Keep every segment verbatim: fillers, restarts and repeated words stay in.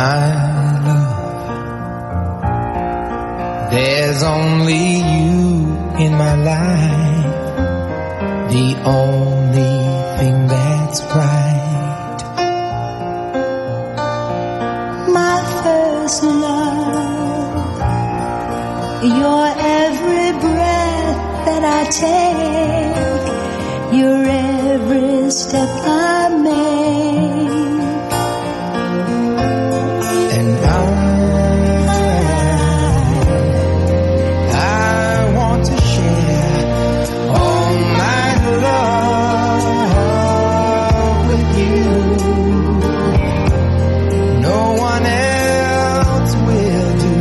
my love. There's only you in my life, the only thing that's right. My first love, your every breath that I take, your every step I make. And I, I want to share all my love with you. No one else will do.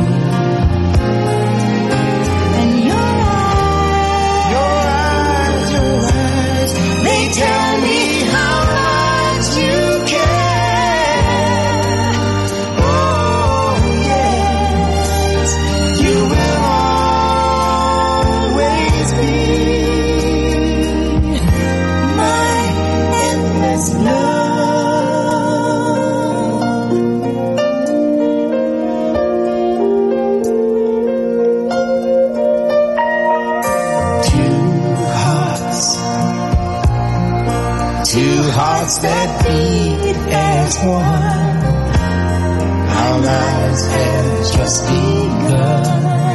And your eyes, Your eyes, your eyes, they tell me how much you care. Oh yes, you will always be my endless love. Two hearts, two hearts that beat as one. Our lives have just begun.